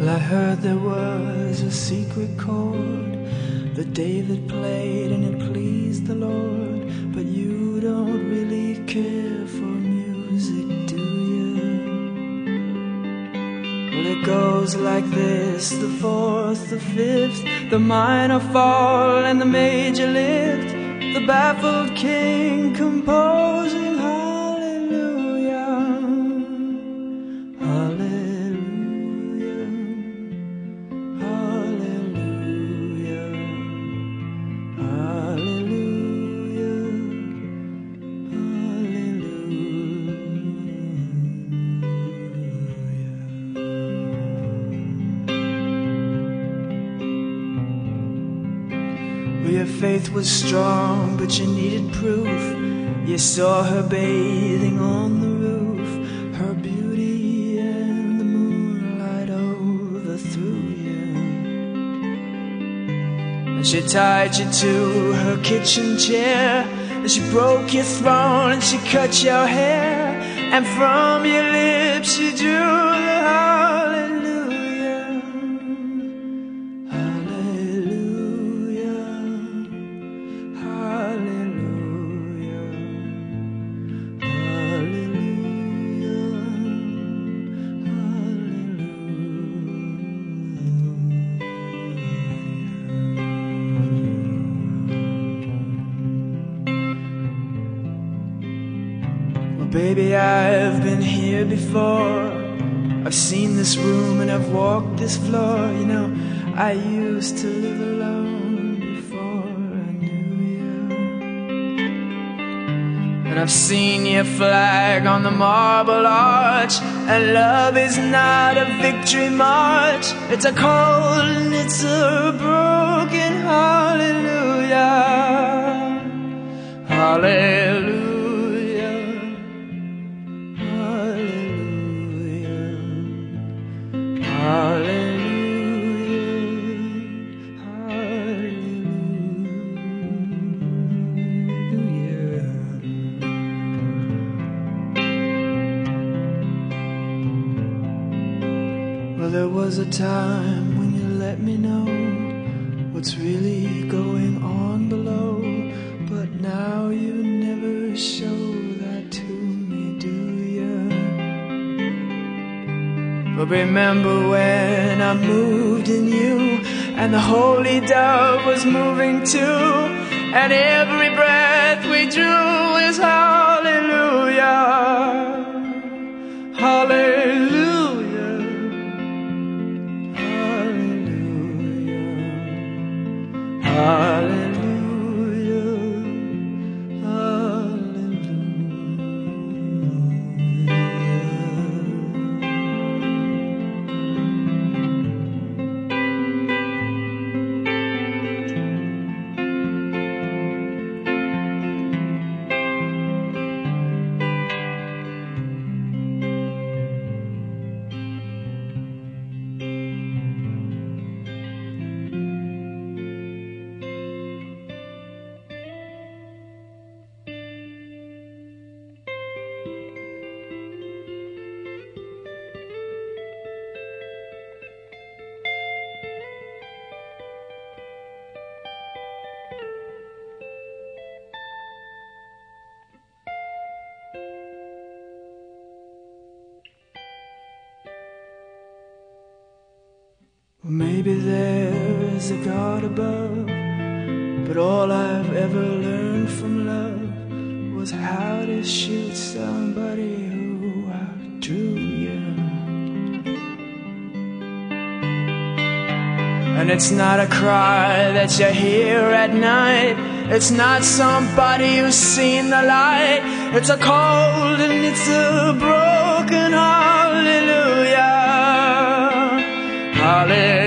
I heard there was a secret chord that David played and it pleased the Lord. But you don't really care for music, do you? Well, it goes like this: the fourth, the fifth, the minor fall and the major lift, the baffled king composing hallelujah, hallelujah, hallelujah, hallelujah, hallelujah. Well, your faith was strong, but you needed proof. You saw her bathing on the roof, her beauty and the moonlight overthrew you. And she tied you to her kitchen chair, and she broke your throne and she cut your hair, and from your lips she drew the hallelujah, hallelujah, hallelujah, hallelujah, hallelujah. Well, baby, I've been here before. I've seen this room and I've walked this floor. You know, I used to live alone before I knew you. And I've seen your flag on the marble arch, and love is not a victory march. It's a cold and it's a broken hallelujah, hallelujah, hallelujah, hallelujah, hallelujah. Well, there was a time when you let me know what's really going on below, but now you never show that to me, do you? But remember when I moved in you, and the holy dove was moving too, and every breath we drew is hallelujah, hallelujah, hallelujah, hallelujah, Well, maybe there is a God above, but all I've ever learned from love was how to shoot somebody who outdrew you. And it's not a cry that you hear at night, it's not somebody who's seen the light, it's a cold and it's a broken hallelujah, hallelujah.